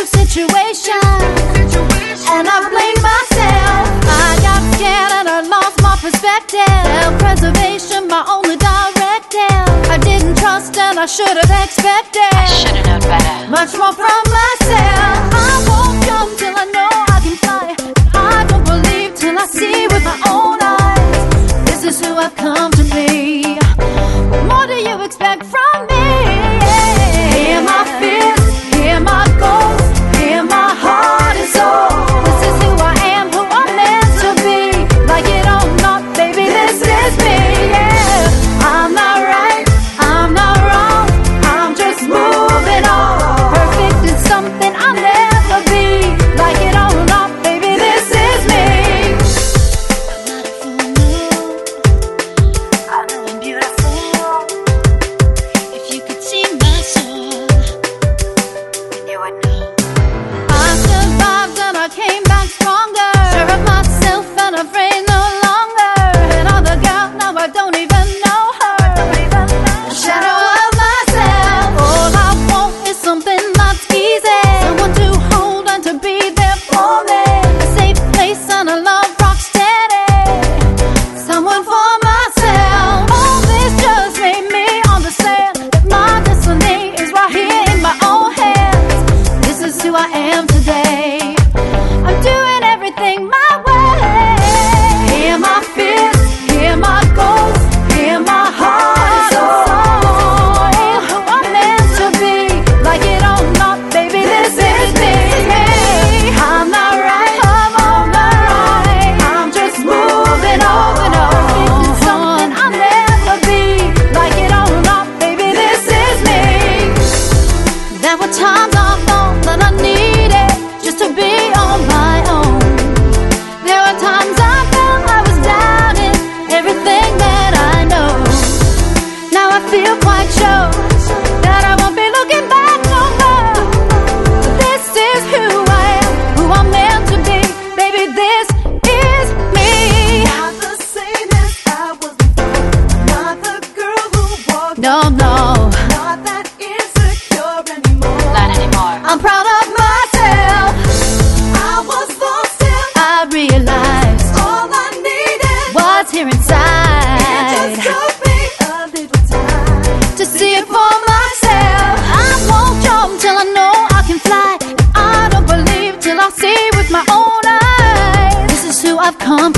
situation, and I blame myself. I got scared and I lost my perspective. Self-preservation, my only directive. I didn't trust and I should have expected. I should have known better. Much more from myself. I won't jump till I know I can fly. I don't believe till I see with my own eyes. This is who I've come to be. What more do you expect from me? Hear my fears, hear my goals, hear my heart and soul. This is who I am, who I'm meant to be. Like it or not, baby, this is me, yeah. I'm not right, I'm not wrong, I'm just moving on. Perfect is something I'll never be. Like it or not, baby, this is me. I'm not a fool, no. I know I'm beautiful. If you could see my soul, then you would know. I survived and I came back stronger. Sure of myself and afraid no longer. Another girl, now I don't even know her. A shadow of myself. All I want is something that's easy. Someone to hold and to be there for me. A safe place and a love rock steady. Someone for myself. All this just made me understand that my destiny is right here in my own hands. This is who I am today. I'm doing everything my way. Hear my fears, hear my goals, hear my heart and soul. Who I'm meant to be. Like it or not, baby, this is me. I'm not right, I'm on the right. I'm just moving on. It's something I'll never be. Like it or not, baby, this is me. There were times I thought that I needed just to be on my own. There were times I felt I was doubting everything that I know. Now I feel quite sure that I won't be looking back no more. This is who I am, who I'm meant to be. Baby, this is me. Not the same as I was before. Not the girl who walked. No, no, Not that insecure anymore. Not anymore. I'm proud of myself. I was lost and I realized all I needed what's here just inside. took me a little time. To see it for myself. I won't jump till I know I can fly. I don't believe till I see with my own eyes. This is who I've come